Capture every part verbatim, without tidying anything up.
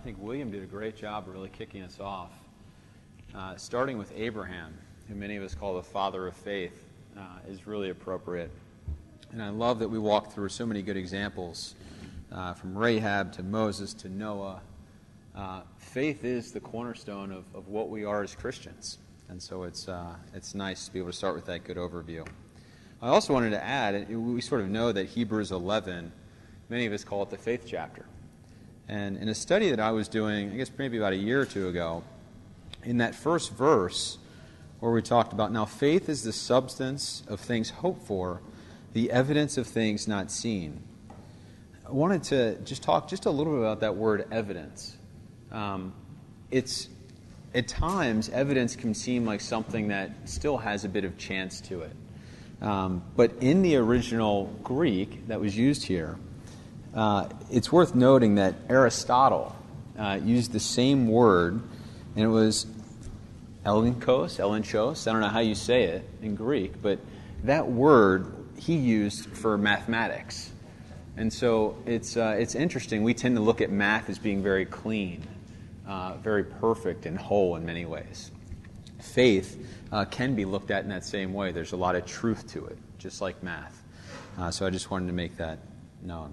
think William did a great job of really kicking us off, uh, starting with Abraham, who many of us call the father of faith, uh, is really appropriate. And I love that we walked through so many good examples, uh, from Rahab to Moses to Noah. Uh, faith is the cornerstone of, of what we are as Christians. And so it's uh, it's nice to be able to start with that good overview. I also wanted to add, we sort of know that Hebrews eleven, many of us call it the faith chapter. And in a study that I was doing, I guess maybe about a year or two ago, in that first verse where we talked about, now faith is the substance of things hoped for, the evidence of things not seen. I wanted to just talk just a little bit about that word evidence. Um, it's At times, evidence can seem like something that still has a bit of chance to it. Um, but in the original Greek that was used here, uh, it's worth noting that Aristotle uh, used the same word, and it was elenchos, elenchos, I don't know how you say it in Greek, but that word he used for mathematics. And so it's uh, it's interesting. We tend to look at math as being very clean, Uh, very perfect and whole in many ways. Faith uh, can be looked at in that same way. There's a lot of truth to it, just like math. Uh, so I just wanted to make that known.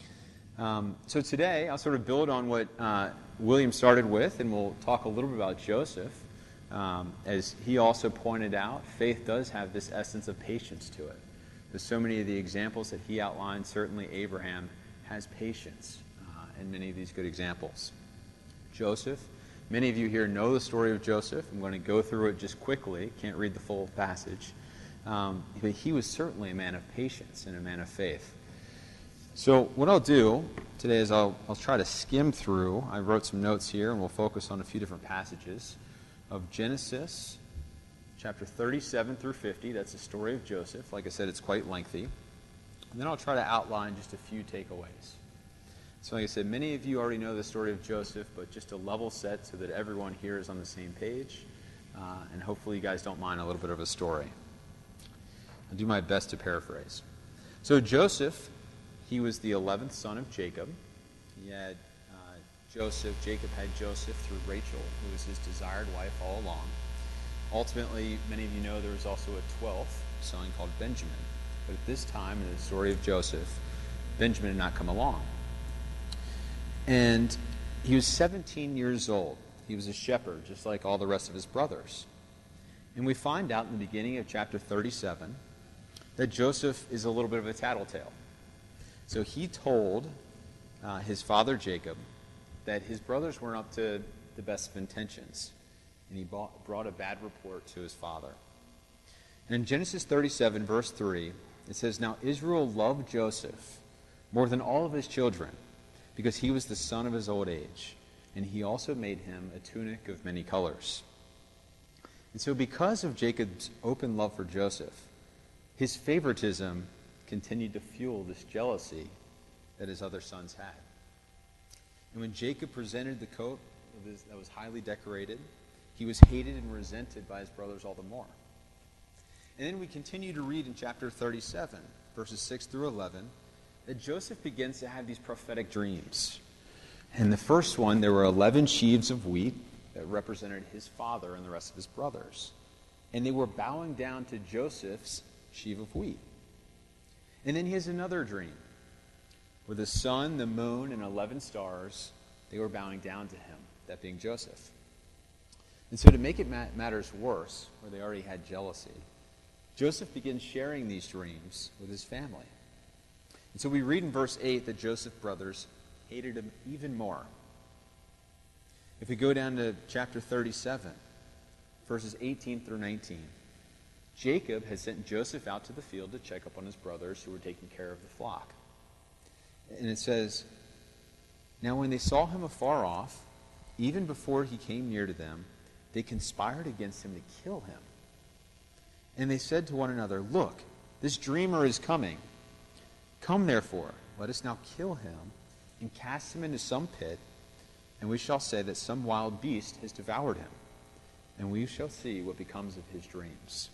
Um, so today, I'll sort of build on what uh, William started with, and we'll talk a little bit about Joseph. Um, as he also pointed out, faith does have this essence of patience to it. There's so many of the examples that he outlined, certainly Abraham has patience uh, in many of these good examples. Joseph. Many of you here know the story of Joseph. I'm going to go through it just quickly. Can't read the full passage. Um, but he was certainly a man of patience and a man of faith. So what I'll do today is I'll, I'll try to skim through. I wrote some notes here, and we'll focus on a few different passages of Genesis chapter thirty-seven through fifty. That's the story of Joseph. Like I said, it's quite lengthy. And then I'll try to outline just a few takeaways. So like I said, many of you already know the story of Joseph, but just a level set so that everyone here is on the same page. Uh, and hopefully you guys don't mind a little bit of a story. I'll do my best to paraphrase. So Joseph, he was the eleventh son of Jacob. He had uh, Joseph, Jacob had Joseph through Rachel, who was his desired wife all along. Ultimately, many of you know there was also a twelfth son called Benjamin. But at this time in the story of Joseph, Benjamin had not come along. And he was seventeen years old. He was a shepherd, just like all the rest of his brothers. And we find out in the beginning of chapter thirty-seven that Joseph is a little bit of a tattletale. So he told uh, his father Jacob that his brothers weren't up to the best of intentions. And he bought, brought a bad report to his father. And in Genesis thirty-seven, verse three, it says, "Now Israel loved Joseph more than all of his children, because he was the son of his old age, and he also made him a tunic of many colors." And so because of Jacob's open love for Joseph, his favoritism continued to fuel this jealousy that his other sons had. And when Jacob presented the coat of his, that was highly decorated, he was hated and resented by his brothers all the more. And then we continue to read in chapter thirty-seven, verses six through eleven, that Joseph begins to have these prophetic dreams. In the first one, there were eleven sheaves of wheat that represented his father and the rest of his brothers. And they were bowing down to Joseph's sheaf of wheat. And then he has another dream, where the sun, the moon, and eleven stars, they were bowing down to him, that being Joseph. And so to make it mat- matters worse, where they already had jealousy, Joseph begins sharing these dreams with his family. And so we read in verse eight that Joseph's brothers hated him even more. If we go down to chapter thirty-seven, verses eighteen through nineteen, Jacob had sent Joseph out to the field to check up on his brothers who were taking care of the flock. And it says, "Now when they saw him afar off, even before he came near to them, they conspired against him to kill him. And they said to one another, 'Look, this dreamer is coming. Come, therefore, let us now kill him and cast him into some pit, and we shall say that some wild beast has devoured him, and we shall see what becomes of his dreams.'"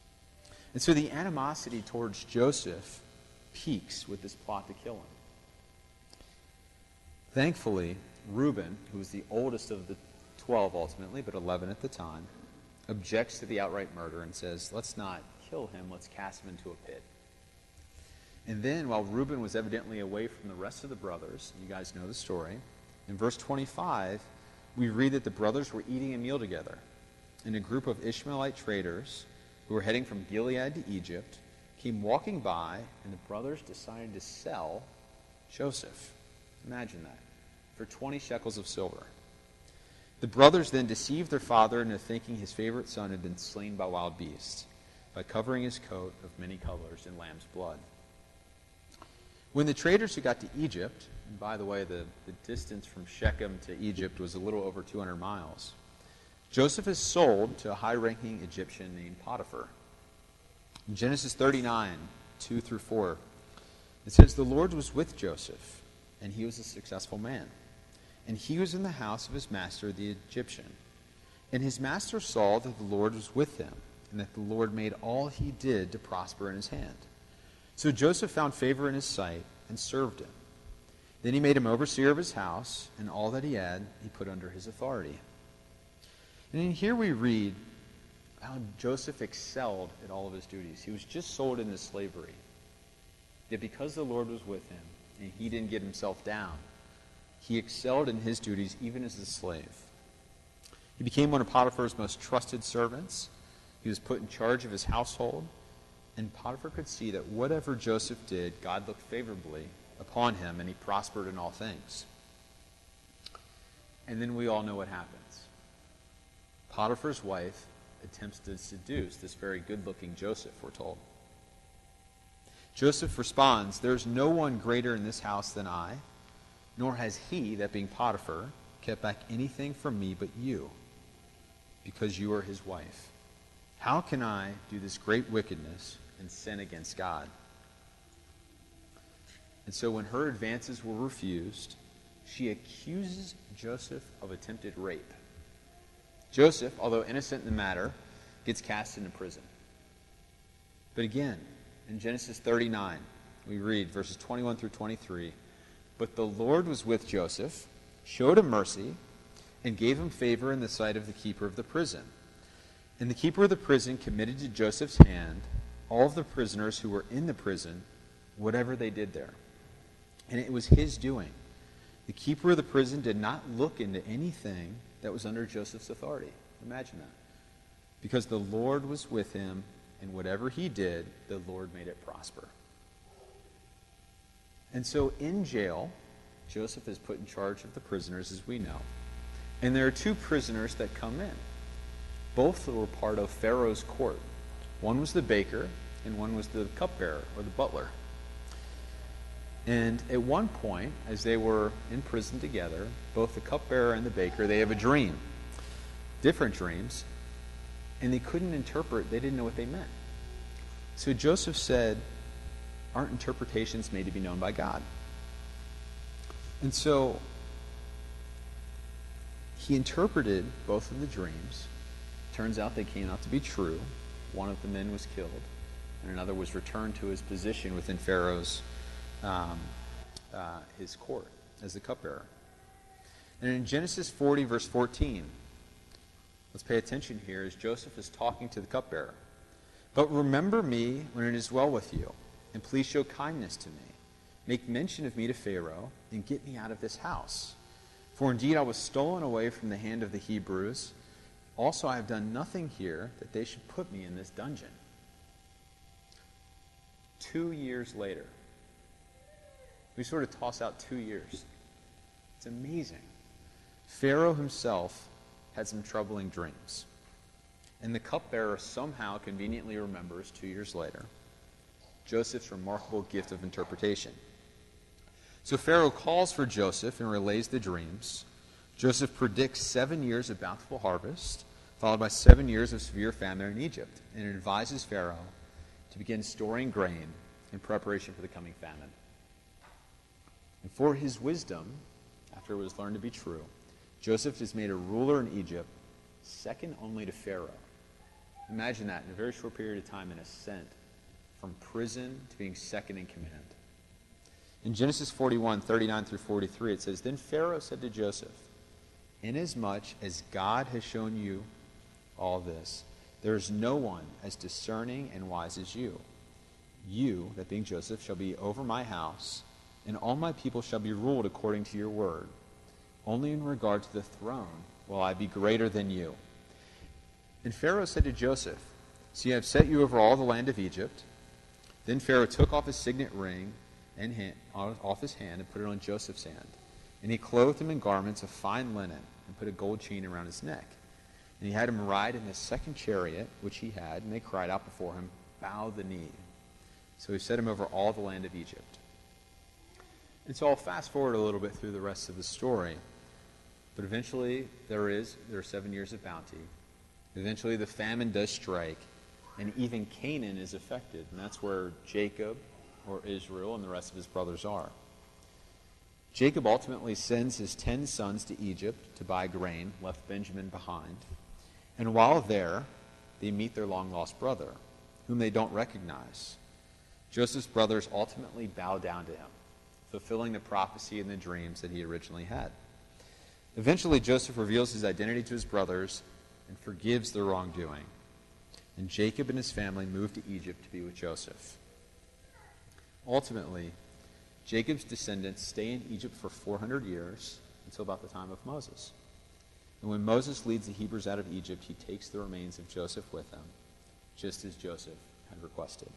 And so the animosity towards Joseph peaks with this plot to kill him. Thankfully, Reuben, who was the oldest of the twelve ultimately, but eleven at the time, objects to the outright murder and says, let's not kill him, let's cast him into a pit. And then, while Reuben was evidently away from the rest of the brothers, you guys know the story, in verse twenty-five, we read that the brothers were eating a meal together, and a group of Ishmaelite traders who were heading from Gilead to Egypt came walking by, and the brothers decided to sell Joseph. Imagine that. For twenty shekels of silver. The brothers then deceived their father into thinking his favorite son had been slain by wild beasts, by covering his coat of many colors in lamb's blood. When the traders who got to Egypt, and by the way, the, the distance from Shechem to Egypt was a little over two hundred miles, Joseph is sold to a high-ranking Egyptian named Potiphar. In Genesis thirty-nine, two through four, it says, the Lord was with Joseph, and he was a successful man. And he was in the house of his master, the Egyptian. And his master saw that the Lord was with him, and that the Lord made all he did to prosper in his hand. So Joseph found favor in his sight and served him. Then he made him overseer of his house, and all that he had he put under his authority. And in here we read how Joseph excelled at all of his duties. He was just sold into slavery. Yet because the Lord was with him, and he didn't get himself down, he excelled in his duties even as a slave. He became one of Potiphar's most trusted servants. He was put in charge of his household. And Potiphar could see that whatever Joseph did, God looked favorably upon him, and he prospered in all things. And then we all know what happens. Potiphar's wife attempts to seduce this very good-looking Joseph, we're told. Joseph responds, "There is no one greater in this house than I, nor has he," that being Potiphar, "kept back anything from me but you, because you are his wife. How can I do this great wickedness and sin against God?" And so when her advances were refused, she accuses Joseph of attempted rape. Joseph, although innocent in the matter, gets cast into prison. But again, in Genesis thirty-nine, we read verses twenty-one through twenty-three, "But the Lord was with Joseph, showed him mercy, and gave him favor in the sight of the keeper of the prison. And the keeper of the prison committed to Joseph's hand all of the prisoners who were in the prison, whatever they did there. And it was his doing. The keeper of the prison did not look into anything that was under Joseph's authority." Imagine that. "Because the Lord was with him, and whatever he did, the Lord made it prosper." And so in jail, Joseph is put in charge of the prisoners, as we know. And there are two prisoners that come in. Both were part of Pharaoh's court. One was the baker, and one was the cupbearer, or the butler. And at one point, as they were in prison together, both the cupbearer and the baker, they have a dream. Different dreams. And they couldn't interpret, they didn't know what they meant. So Joseph said, "Aren't interpretations made to be known by God?" And so he interpreted both of the dreams. Turns out they came out to be true. One of the men was killed, and another was returned to his position within Pharaoh's um, uh, his court as the cupbearer. And in Genesis forty, verse fourteen, let's pay attention here as Joseph is talking to the cupbearer. "But remember me when it is well with you, and please show kindness to me. Make mention of me to Pharaoh, and get me out of this house. For indeed I was stolen away from the hand of the Hebrews. Also I have done nothing here that they should put me in this dungeon." Two years later. We sort of toss out two years. It's amazing. Pharaoh himself had some troubling dreams. And the cupbearer somehow conveniently remembers, two years later, Joseph's remarkable gift of interpretation. So Pharaoh calls for Joseph and relays the dreams. Joseph predicts seven years of bountiful harvest, followed by seven years of severe famine in Egypt, and advises Pharaoh to begin storing grain in preparation for the coming famine. And for his wisdom, after it was learned to be true, Joseph is made a ruler in Egypt, second only to Pharaoh. Imagine that, in a very short period of time, an ascent from prison to being second in command. In Genesis forty-one, thirty-nine through forty-three, it says, Then Pharaoh said to Joseph, Inasmuch as God has shown you all this, there is no one as discerning and wise as you. You, that being Joseph, shall be over my house, and all my people shall be ruled according to your word. Only in regard to the throne will I be greater than you. And Pharaoh said to Joseph, See, I have set you over all the land of Egypt. Then Pharaoh took off his signet ring and hand, off his hand and put it on Joseph's hand. And he clothed him in garments of fine linen and put a gold chain around his neck. And he had him ride in the second chariot which he had, and they cried out before him, Bow the knee. So he set him over all the land of Egypt. And so I'll fast forward a little bit through the rest of the story. But eventually there is there are seven years of bounty. Eventually the famine does strike, and even Canaan is affected. And that's where Jacob, or Israel, and the rest of his brothers are. Jacob ultimately sends his ten sons to Egypt to buy grain, left Benjamin behind. And while there, they meet their long-lost brother, whom they don't recognize. Joseph's brothers ultimately bow down to him, fulfilling the prophecy and the dreams that he originally had. Eventually, Joseph reveals his identity to his brothers and forgives their wrongdoing. And Jacob and his family move to Egypt to be with Joseph. Ultimately, Jacob's descendants stay in Egypt for four hundred years until about the time of Moses. And when Moses leads the Hebrews out of Egypt, he takes the remains of Joseph with him, just as Joseph had requested.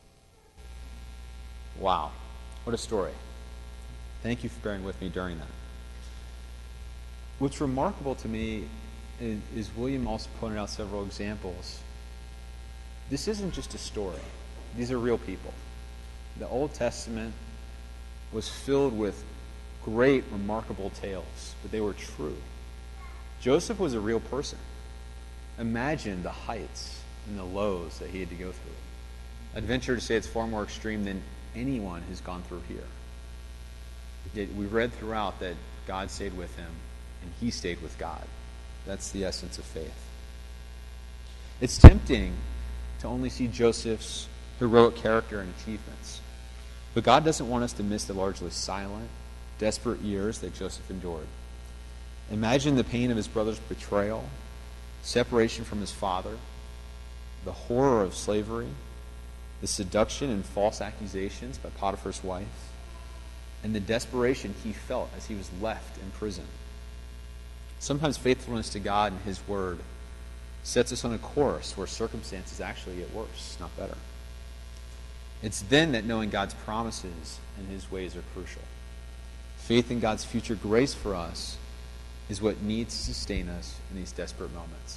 Wow, what a story. Thank you for bearing with me during that. What's remarkable to me is, is William also pointed out several examples. This isn't just a story. These are real people. The Old Testament was filled with great, remarkable tales, but they were true. Joseph was a real person. Imagine the heights and the lows that he had to go through. I'd venture to say it's far more extreme than anyone has gone through here. Yet we read throughout that God stayed with him, and he stayed with God. That's the essence of faith. It's tempting to only see Joseph's heroic character and achievements. But God doesn't want us to miss the largely silent, desperate years that Joseph endured. Imagine the pain of his brother's betrayal, separation from his father, the horror of slavery, the seduction and false accusations by Potiphar's wife, and the desperation he felt as he was left in prison. Sometimes faithfulness to God and his word sets us on a course where circumstances actually get worse, not better. It's then that knowing God's promises and his ways are crucial. Faith in God's future grace for us is what needs to sustain us in these desperate moments.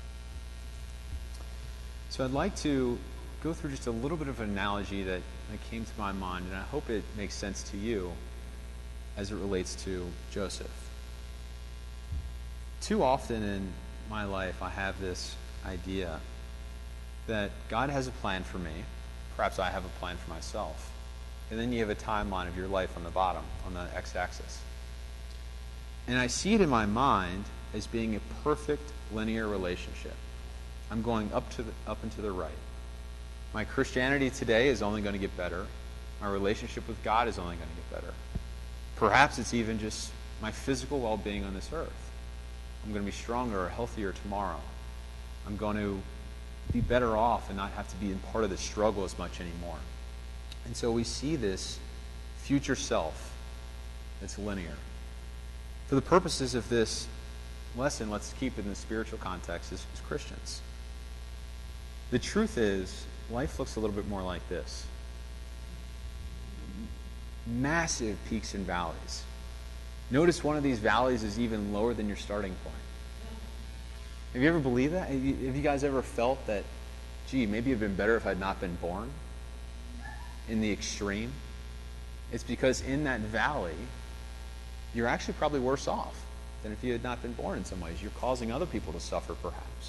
So I'd like to go through just a little bit of an analogy that, that came to my mind, and I hope it makes sense to you as it relates to Joseph. Too often in my life, I have this idea that God has a plan for me. Perhaps I have a plan for myself. And then you have a timeline of your life on the bottom, on the x-axis. And I see it in my mind as being a perfect linear relationship. I'm going up to the, up and to the right. My Christianity today is only going to get better. My relationship with God is only going to get better. Perhaps it's even just my physical well-being on this earth. I'm going to be stronger or healthier tomorrow. I'm going to be better off and not have to be in part of the struggle as much anymore. And so we see this future self that's linear. For the purposes of this lesson, let's keep it in the spiritual context as, as Christians. The truth is, life looks a little bit more like this. Massive peaks and valleys. Notice one of these valleys is even lower than your starting point. Have you ever believed that? Have you, have you guys ever felt that, gee, maybe it would have been better if I had not been born? In the extreme? It's because in that valley, you're actually probably worse off than if you had not been born in some ways. You're causing other people to suffer, perhaps.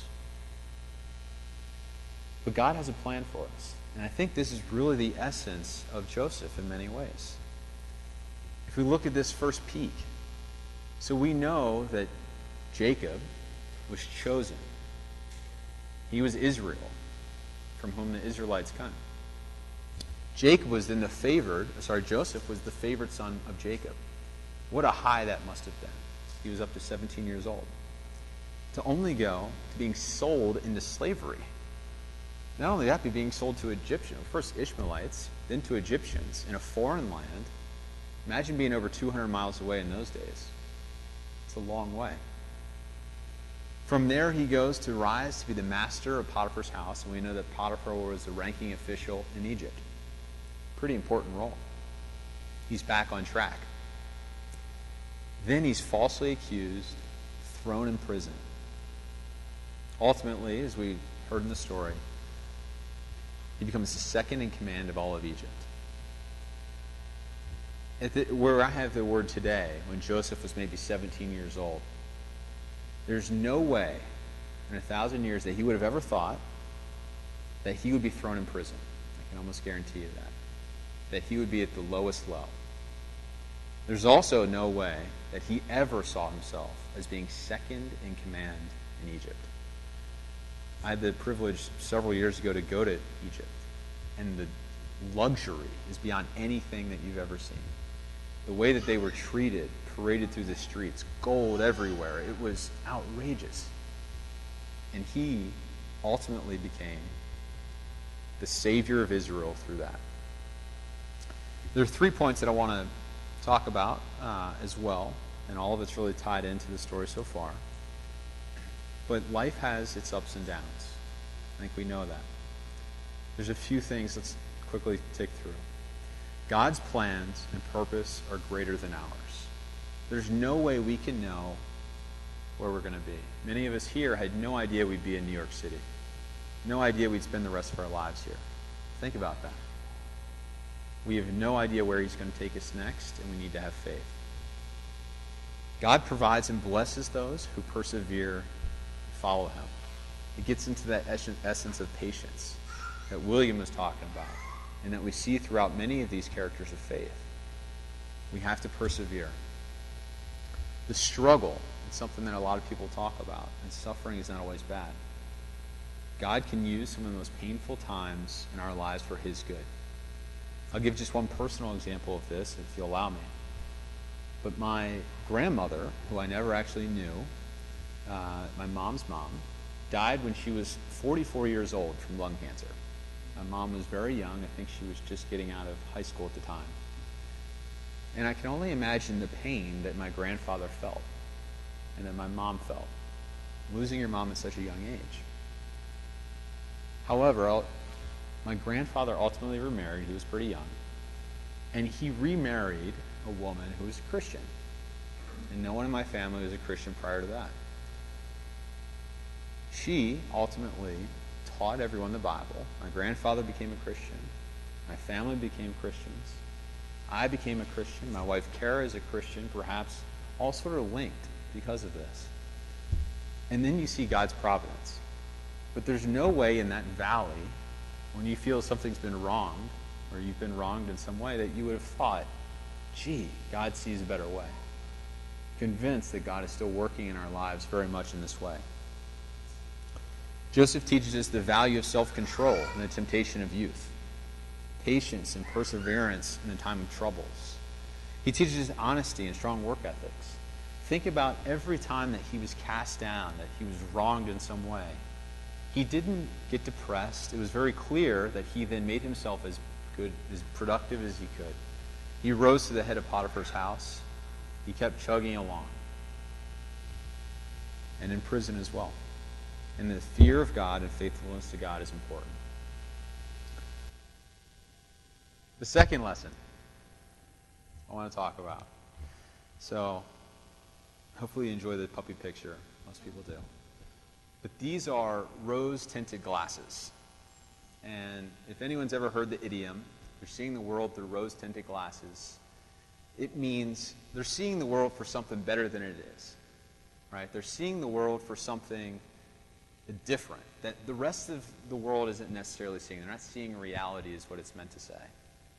But God has a plan for us. And I think this is really the essence of Joseph in many ways. If we look at this first peak, so we know that Jacob was chosen. He was Israel, from whom the Israelites come. Jacob was then the favored, sorry, Joseph was the favored son of Jacob. What a high that must have been. He was up to seventeen years old. To only go to being sold into slavery. Not only that, but being sold to Egyptians, first Ishmaelites, then to Egyptians in a foreign land. Imagine being over two hundred miles away in those days. It's a long way. From there, he goes to rise to be the master of Potiphar's house, and we know that Potiphar was the ranking official in Egypt. Pretty important role. He's back on track. Then he's falsely accused, thrown in prison. Ultimately, as we heard in the story, he becomes the second in command of all of Egypt. At the, where I have the word today, when Joseph was maybe seventeen years old, there's no way in a thousand years that he would have ever thought that he would be thrown in prison. I can almost guarantee you that. That he would be at the lowest low. There's also no way that he ever saw himself as being second in command in Egypt. I had the privilege several years ago to go to Egypt, and the luxury is beyond anything that you've ever seen. The way that they were treated, paraded through the streets, gold everywhere, it was outrageous. And he ultimately became the savior of Israel through that. There are three points that I want to talk about uh, as well, and all of it's really tied into the story so far. But life has its ups and downs. I think we know that. There's a few things let's quickly tick through. God's plans and purpose are greater than ours. There's no way we can know where we're going to be. Many of us here had no idea we'd be in New York City. No idea we'd spend the rest of our lives here. Think about that. We have no idea where he's going to take us next, and we need to have faith. God provides and blesses those who persevere and follow him. It gets into that essence of patience that William was talking about, and that we see throughout many of these characters of faith. We have to persevere. The struggle is something that a lot of people talk about, and suffering is not always bad. God can use some of the most painful times in our lives for his good. I'll give just one personal example of this, if you'll allow me. But my grandmother, who I never actually knew, uh, my mom's mom, died when she was forty-four years old from lung cancer. My mom was very young. I think she was just getting out of high school at the time. And I can only imagine the pain that my grandfather felt and that my mom felt, losing your mom at such a young age. However, my grandfather ultimately remarried. He was pretty young. And he remarried a woman who was a Christian. And no one in my family was a Christian prior to that. She ultimately taught everyone the Bible. My grandfather became a Christian. My family became Christians. I became a Christian. My wife Kara is a Christian, perhaps all sort of linked because of this. And then you see God's providence. But there's no way in that valley, when you feel something's been wronged, or you've been wronged in some way, that you would have thought, gee, God sees a better way. Convinced that God is still working in our lives very much in this way. Joseph teaches us the value of self-control in the temptation of youth, patience and perseverance in the time of troubles. He teaches us honesty and strong work ethics. Think about every time that he was cast down, that he was wronged in some way. He didn't get depressed. It was very clear that he then made himself as good, as productive as he could. He rose to the head of Potiphar's house. He kept chugging along. And in prison as well. And the fear of God and faithfulness to God is important. The second lesson I want to talk about. So, hopefully you enjoy the puppy picture. Most people do. But these are rose-tinted glasses. And if anyone's ever heard the idiom, they're seeing the world through rose-tinted glasses, it means they're seeing the world for something better than it is. Right? They're seeing the world for something different, that the rest of the world isn't necessarily seeing. They're not seeing reality is what it's meant to say.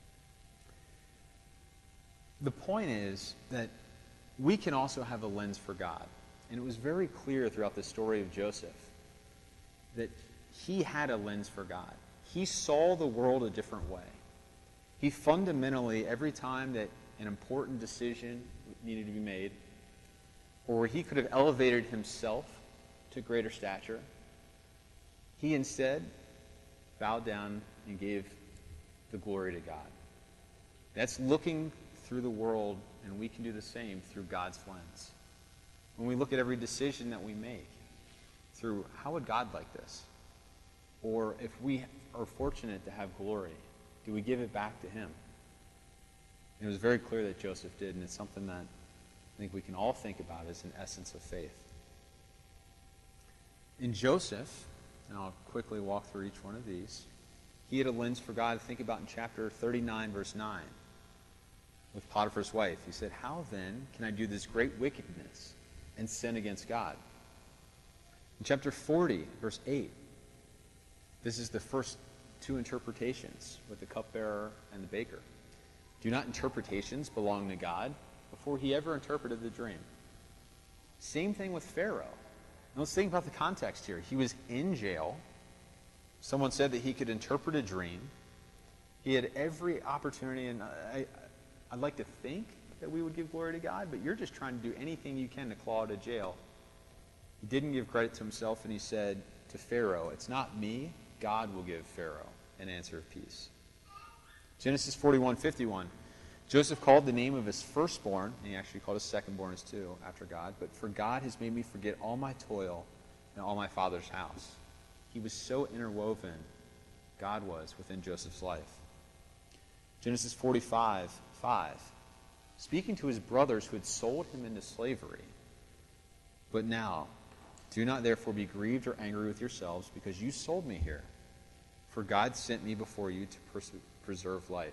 The point is that we can also have a lens for God. And it was very clear throughout the story of Joseph that he had a lens for God. He saw the world a different way. He fundamentally, every time that an important decision needed to be made, or he could have elevated himself to greater stature, he instead bowed down and gave the glory to God. That's looking through the world, and we can do the same through God's lens. When we look at every decision that we make through, how would God like this? Or if we are fortunate to have glory, do we give it back to him? It was very clear that Joseph did, and it's something that I think we can all think about as an essence of faith. In Joseph, and I'll quickly walk through each one of these, he had a lens for God to think about in chapter thirty-nine, verse nine, with Potiphar's wife. He said, how then can I do this great wickedness and sin against God? In chapter forty, verse eight, this is the first two interpretations with the cupbearer and the baker. Do not interpretations belong to God? Before he ever interpreted the dream. Same thing with Pharaoh. Now let's think about the context here. He was in jail. Someone said that he could interpret a dream. He had every opportunity, and I, I'd like to think that we would give glory to God, but you're just trying to do anything you can to claw out of jail. He didn't give credit to himself, and he said to Pharaoh, it's not me, God will give Pharaoh an answer of peace. Genesis forty-one fifty-one. Joseph called the name of his firstborn, and he actually called his secondborn as too, after God, but for God has made me forget all my toil and all my father's house. He was so interwoven, God was, within Joseph's life. Genesis forty-five five. Speaking to his brothers who had sold him into slavery, but now, do not therefore be grieved or angry with yourselves, because you sold me here. For God sent me before you to pers- preserve life.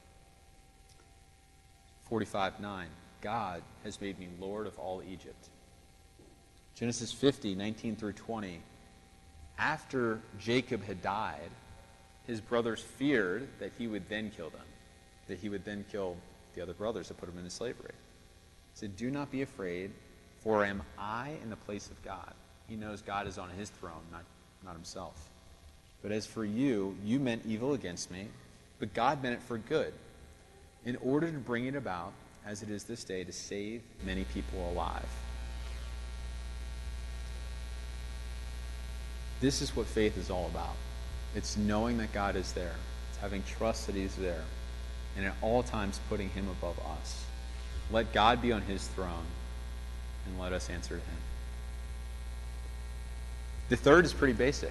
forty-five nine. God has made me Lord of all Egypt. Genesis fifty nineteen through twenty. After Jacob had died, his brothers feared that he would then kill them, that he would then kill the other brothers that put him into slavery. He said, do not be afraid, for am I in the place of God? He knows God is on his throne, not, not himself. But as for you, you meant evil against me, but God meant it for good, in order to bring it about, as it is this day, to save many people alive. This is what faith is all about. It's knowing that God is there. It's having trust that he's there. And at all times putting him above us. Let God be on his throne, and let us answer to him. The third is pretty basic.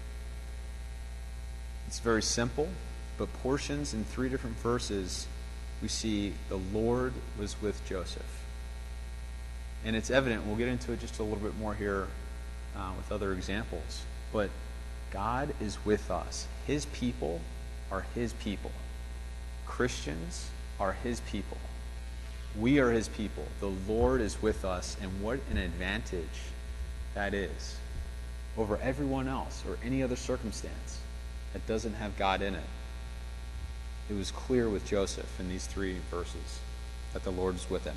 It's very simple, but portions in three different verses, we see the Lord was with Joseph. And it's evident, we'll get into it just a little bit more here uh, with other examples, but God is with us. His people are his people. Christians are his people. We are his people. The Lord is with us, and what an advantage that is over everyone else or any other circumstance that doesn't have God in it. It was clear with Joseph in these three verses that the Lord is with him.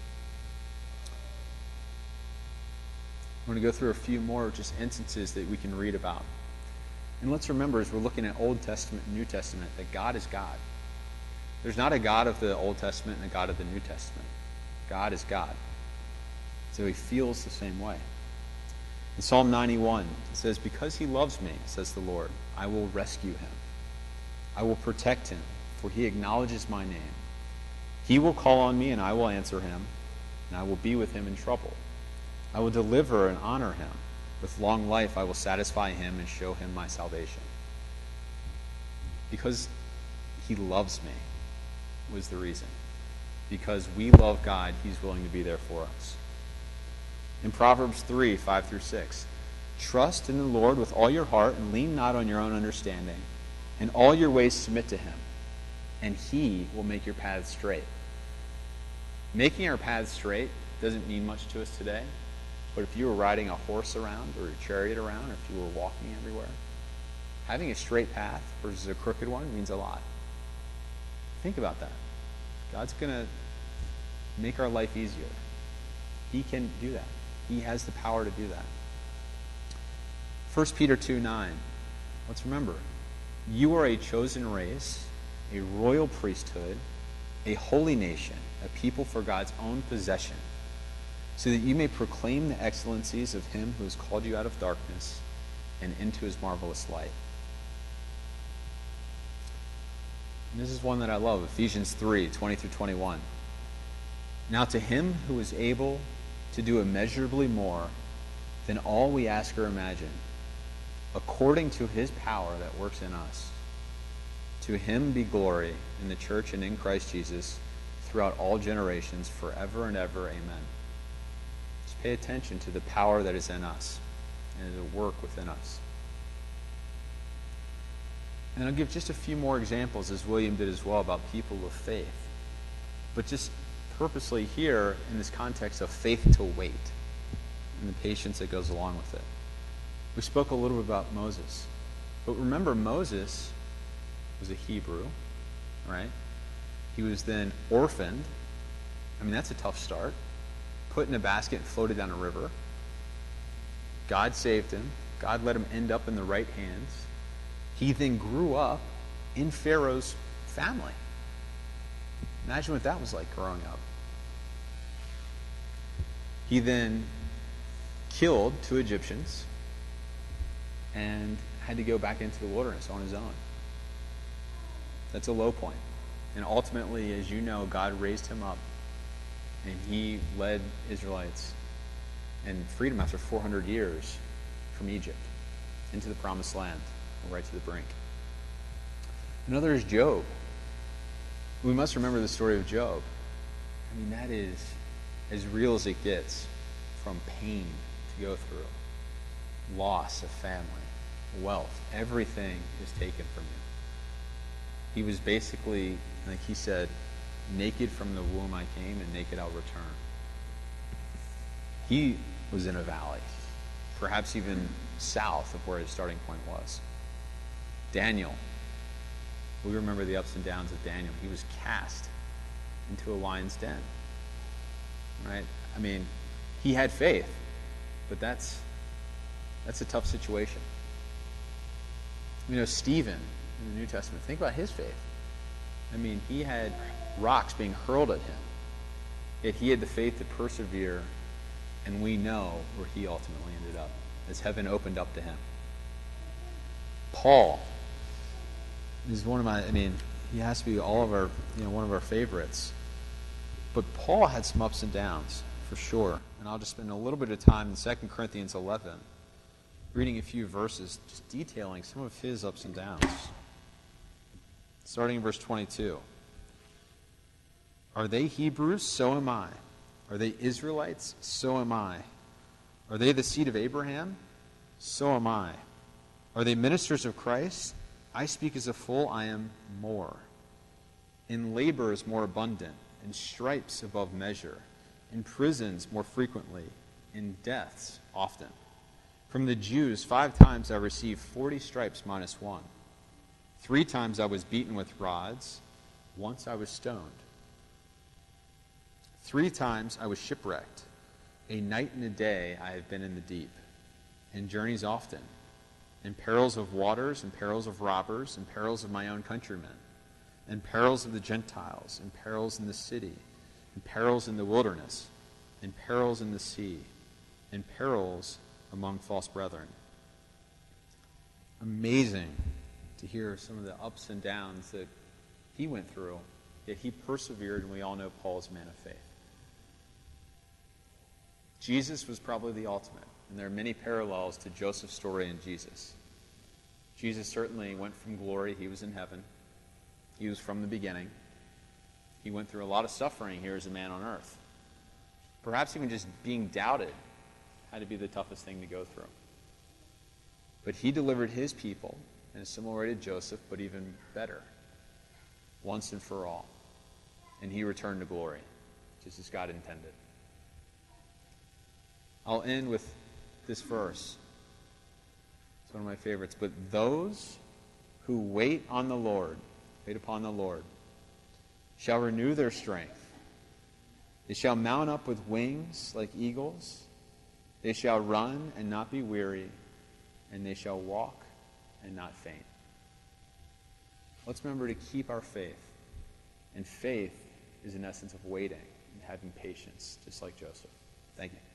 I'm going to go through a few more just instances that we can read about. And let's remember, as we're looking at Old Testament and New Testament, that God is God. There's not a God of the Old Testament and a God of the New Testament. God is God. So he feels the same way. In Psalm ninety-one, it says, because he loves me, says the Lord, I will rescue him. I will protect him, for he acknowledges my name. He will call on me, and I will answer him, and I will be with him in trouble. I will deliver and honor him. With long life I will satisfy him and show him my salvation. Because he loves me was the reason. Because we love God, he's willing to be there for us. In Proverbs three, five through six, trust in the Lord with all your heart and lean not on your own understanding. In all your ways submit to him, and he will make your paths straight. Making our paths straight doesn't mean much to us today, but if you were riding a horse around or a chariot around, or if you were walking everywhere, having a straight path versus a crooked one means a lot. Think about that. God's going to make our life easier. He can do that. He has the power to do that. First Peter two nine. Let's remember, you are a chosen race, a royal priesthood, a holy nation, a people for God's own possession, so that you may proclaim the excellencies of him who has called you out of darkness and into his marvelous light. And this is one that I love, Ephesians three, twenty through twenty-one. Now to him who is able to do immeasurably more than all we ask or imagine, according to his power that works in us, to him be glory in the church and in Christ Jesus throughout all generations, forever and ever. Amen. Just pay attention to the power that is in us and the work within us. And I'll give just a few more examples, as William did as well, about people of faith. But just purposely here, in this context of faith to wait and the patience that goes along with it. We spoke a little bit about Moses. But remember, Moses was a Hebrew, right? He was then orphaned. I mean, that's a tough start. Put in a basket and floated down a river. God saved him. God let him end up in the right hands. He then grew up in Pharaoh's family. Imagine what that was like growing up. He then killed two Egyptians and had to go back into the wilderness on his own. That's a low point. And ultimately, as you know, God raised him up and he led Israelites and freed them after four hundred years from Egypt into the promised land, right to the brink. Another is Job. We must remember the story of Job. I mean, that is as real as it gets, from pain to go through, loss of family, wealth, everything is taken from you. He was basically, like he said, naked from the womb I came, and naked I'll return. He was in a valley, perhaps even south of where his starting point was. Daniel, we remember the ups and downs of Daniel. He was cast into a lion's den. Right? I mean, he had faith, but that's that's a tough situation. You know, Stephen in the New Testament, think about his faith. I mean, he had rocks being hurled at him, yet he had the faith to persevere, and we know where he ultimately ended up, as heaven opened up to him. Paul is one of my, I mean, he has to be all of our, you know, one of our favorites. But Paul had some ups and downs, for sure. And I'll just spend a little bit of time in Second Corinthians eleven, reading a few verses, just detailing some of his ups and downs. Starting in verse twenty-two. Are they Hebrews? So am I. Are they Israelites? So am I. Are they the seed of Abraham? So am I. Are they ministers of Christ? I speak as a fool, I am more. In labors more abundant, in stripes above measure, in prisons more frequently, in deaths often. From the Jews, five times I received forty stripes minus one. Three times I was beaten with rods. Once I was stoned. Three times I was shipwrecked. A night and a day I have been in the deep, in journeys often, in perils of waters, in perils of robbers, in perils of my own countrymen, in perils of the Gentiles, in perils in the city, in perils in the wilderness, in perils in the sea, in perils among false brethren. Amazing to hear some of the ups and downs that he went through, yet he persevered, and we all know Paul is a man of faith. Jesus was probably the ultimate, and there are many parallels to Joseph's story and Jesus. Jesus certainly went from glory. He was in heaven. He was from the beginning. He went through a lot of suffering here as a man on earth. Perhaps even just being doubted had to be the toughest thing to go through. But he delivered his people in a similar way to Joseph, but even better, once and for all. And he returned to glory, just as God intended. I'll end with this verse. It's one of my favorites. But those who wait on the Lord, wait upon the Lord, shall renew their strength. They shall mount up with wings like eagles. They shall run and not be weary, and they shall walk and not faint. Let's remember to keep our faith. And faith is an essence of waiting and having patience, just like Joseph. Thank you.